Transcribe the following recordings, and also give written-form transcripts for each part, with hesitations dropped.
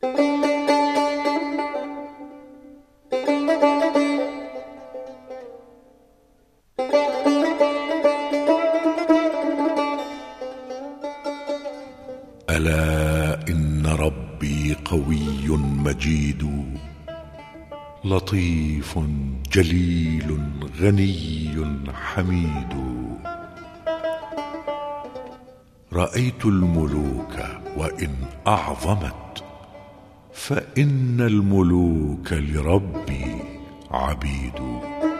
ألا إن ربي قوي مجيد، لطيف جليل غني حميد. رأيت الملوك وإن أعظمت، فإن الملوك لربي عبيد.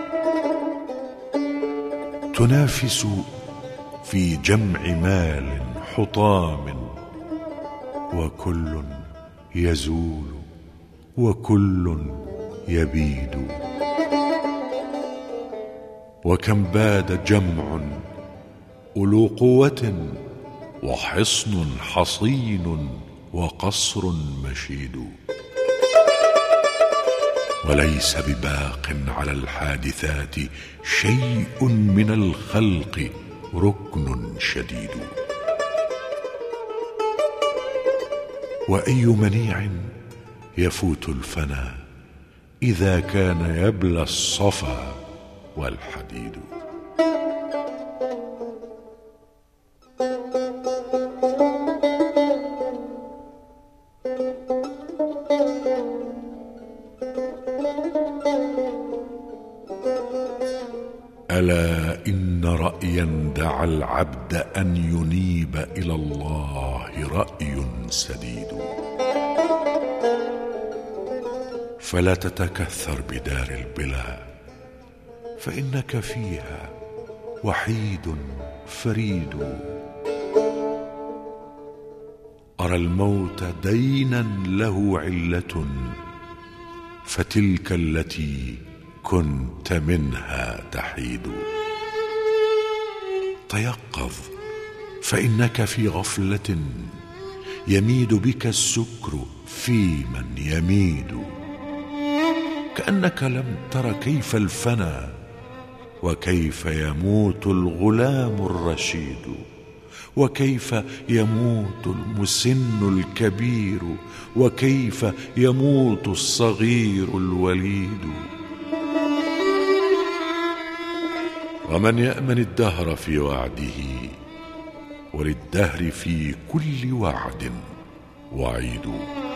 تنافس في جمع مال حطام، وكل يزول وكل يبيد. وكم باد جمع أولو قوة، وحصن حصين وقصر مشيد. وليس بباق على الحادثات شيء من الخلق ركن شديد. وأي منيع يفوت الفنا، إذا كان يبلى الصفا والحديد. ألا إن رأيا دعا العبد أن ينيب إلى الله رأي سديد. فلا تتكثر بدار البلا، فإنك فيها وحيد فريد. أرى الموت دينا له علة، فتلك التي كنت منها تحيد. تيقظ فإنك في غفلة، يميد بك السكر في من يميد. كأنك لم تر كيف الفنى، وكيف يموت الغلام الرشيد، وكيف يموت المسن الكبير، وكيف يموت الصغير الوليد. ومن يأمن الدهر في وعده، وللدهر في كل وعد وعيد.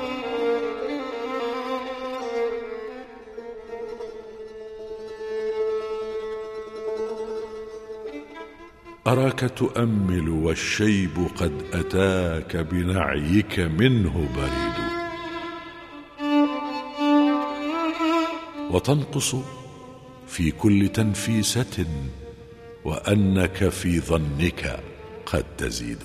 أراك تؤمل والشيب قد أتاك بنعيك منه بريد. وتنقص في كل تنفيسة، وأنك في ظنك قد تزيد.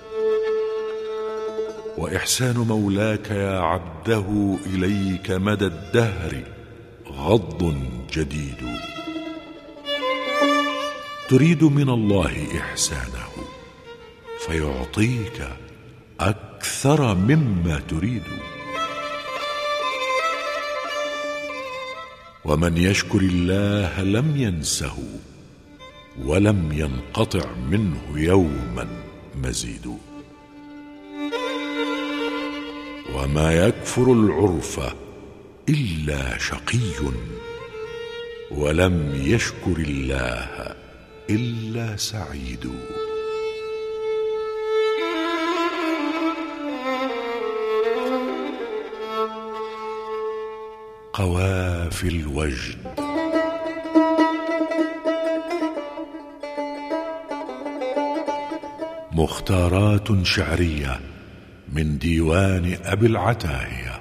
وإحسان مولاك يا عبده إليك مدى الدهر غض جديد. تريد من الله إحسانه، فيعطيك أكثر مما تريد. ومن يشكر الله لم ينسه، ولم ينقطع منه يوما مزيد. وما يكفر العرف إلا شقي، ولم يشكر الله إلا سعيد. قوافي الوجد. مختارات شعرية من ديوان أبي العتاهية.